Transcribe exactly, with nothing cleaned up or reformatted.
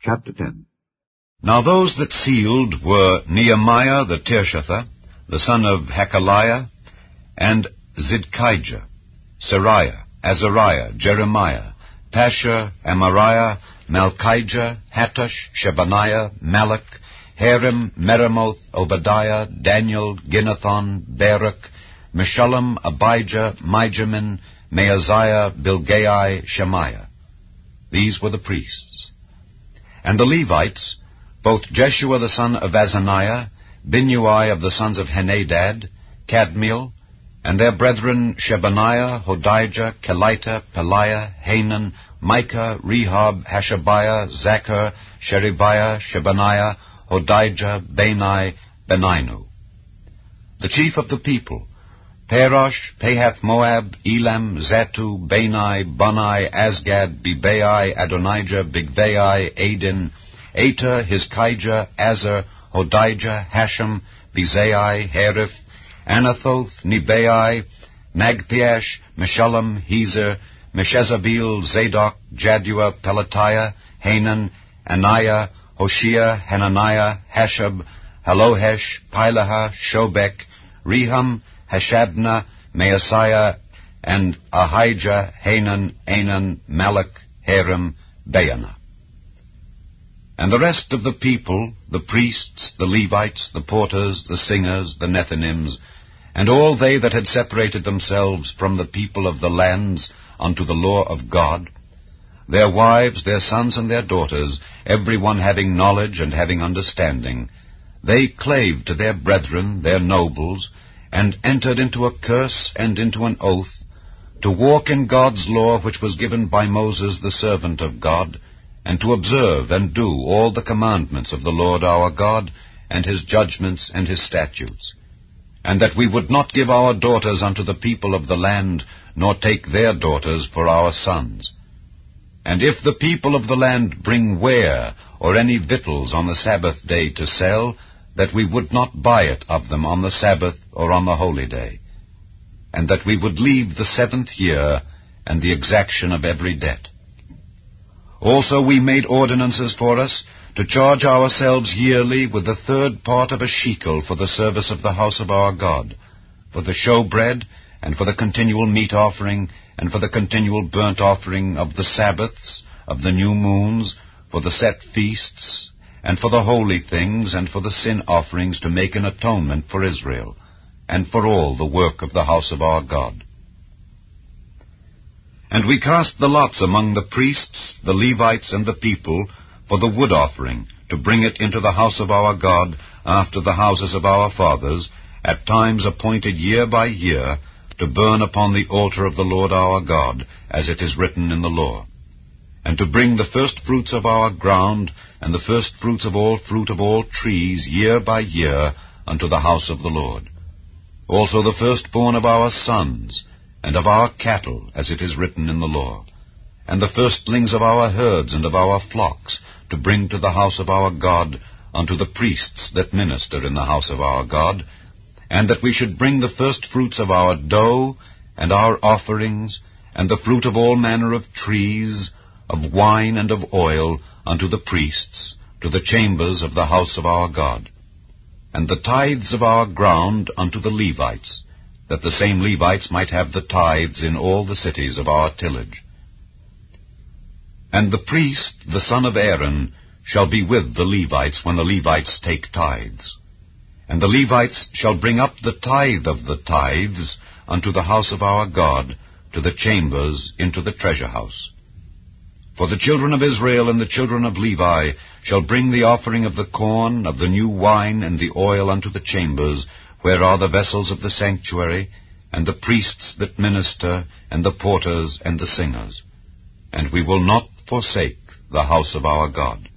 Chapter ten. Now those that sealed were Nehemiah the Tirshatha, the son of Hakaliah, and Zidkijah, Sariah, Azariah, Jeremiah, Pashur, Amariah, Malchijah, Hattush, Shebaniah, Malach, Harim, Meremoth, Obadiah, Daniel, Ginnathon, Baruch, Meshullam, Abijah, Mijamin, Maaziah, Bilgai, Shemaiah. These were the priests. And the Levites, both Jeshua the son of Azaniah, Binnui of the sons of Henadad, Kadmiel, and their brethren Shebaniah, Hodijah, Kelita, Peliah, Hanan, Micah, Rehob, Hashabiah, Zachar, Sherebiah, Shebaniah, Hodijah, Bani, Beninu. The chief of the people, Parosh, Pahath-Moab, Elam, Zatu, Bani, Bunai, Asgad, Bebai, Adonijah, Bigvai, Adin, Ater, Hizkijah, Azer, Hodijah, Hashem, Bezai, Hariph, Anathoth, Nebai, Magpiash, Meshullam, Hezer, Meshezabeel, Zadok, Jaddua, Pelatiah, Hanan, Anaiah, Hoshea, Hananiah, Hashab, Halohesh, Pilaha, Shobek, Rehum, Hashabna, Maaseiah, and Ahijah, Hanan, Anan, Malach, Harim, Baanah. And the rest of the people, the priests, the Levites, the porters, the singers, the Nethinims, and all they that had separated themselves from the people of the lands unto the law of God, their wives, their sons, and their daughters, every one having knowledge and having understanding, they clave to their brethren, their nobles, and entered into a curse and into an oath, to walk in God's law which was given by Moses the servant of God, and to observe and do all the commandments of the Lord our God, and his judgments and his statutes, and that we would not give our daughters unto the people of the land, nor take their daughters for our sons. And if the people of the land bring ware or any victuals on the Sabbath day to sell, that we would not buy it of them on the Sabbath or on the holy day, and that we would leave the seventh year and the exaction of every debt. Also we made ordinances for us to charge ourselves yearly with the third part of a shekel for the service of the house of our God, for the showbread, and for the continual meat offering, and for the continual burnt offering of the Sabbaths, of the new moons, for the set feasts, and for the holy things, and for the sin offerings, to make an atonement for Israel, and for all the work of the house of our God. And we cast the lots among the priests, the Levites, and the people, for the wood offering, to bring it into the house of our God, after the houses of our fathers, at times appointed year by year, to burn upon the altar of the Lord our God, as it is written in the law, and to bring the first fruits of our ground, and the first fruits of all fruit of all trees, year by year, unto the house of the Lord. Also the firstborn of our sons, and of our cattle, as it is written in the law, and the firstlings of our herds and of our flocks, to bring to the house of our God, unto the priests that minister in the house of our God, and that we should bring the first fruits of our dough, and our offerings, and the fruit of all manner of trees, of wine and of oil, unto the priests, to the chambers of the house of our God, and the tithes of our ground unto the Levites, that the same Levites might have the tithes in all the cities of our tillage. And the priest, the son of Aaron, shall be with the Levites when the Levites take tithes. And the Levites shall bring up the tithe of the tithes unto the house of our God, to the chambers into the treasure house. For the children of Israel and the children of Levi shall bring the offering of the corn, of the new wine, and the oil unto the chambers, where are the vessels of the sanctuary, and the priests that minister, and the porters, and the singers. And we will not forsake the house of our God.